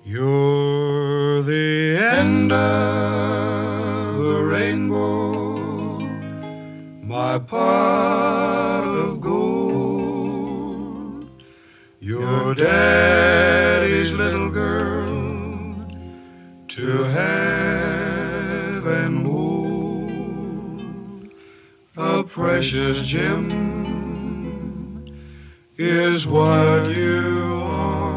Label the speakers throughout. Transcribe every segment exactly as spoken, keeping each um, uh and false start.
Speaker 1: You're the end of the rainbow, my pot of gold. You're daddy's little girl to have and hold. A precious gem is what you are.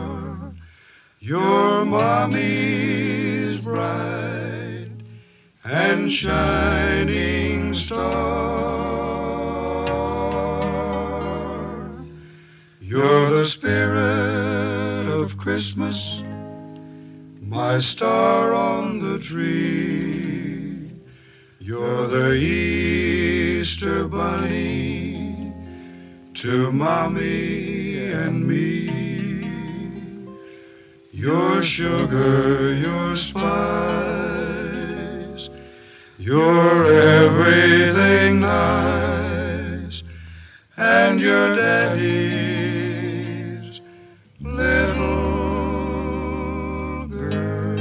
Speaker 1: Your mommy's bright and shining star. You're the spirit of Christmas, my star on the tree. You're the Easter bunny to mommy and me. Your sugar, your spice, you're everything nice, and your daddy's little girl.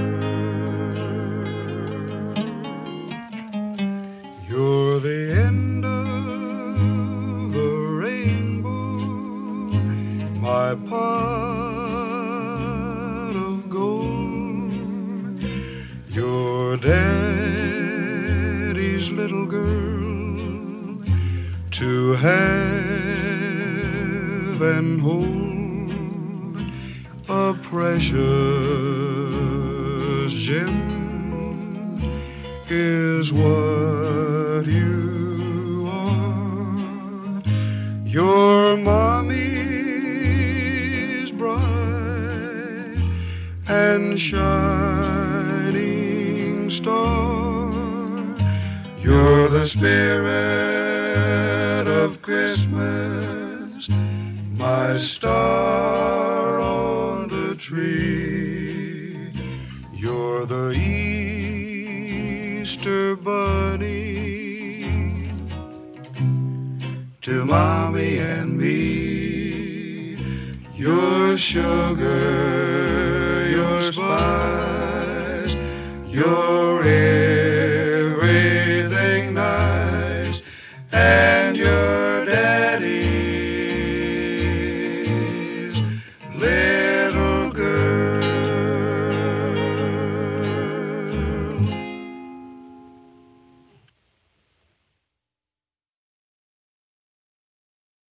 Speaker 1: You're the end of the rainbow, my pot of gold. You're daddy's little girl to have and hold. A precious gem is what you are. Your mommy's bright and shining star. You're the spirit of Christmas, my star on the tree. You're the Easter bunny to mommy and me. Your sugar, your spice, your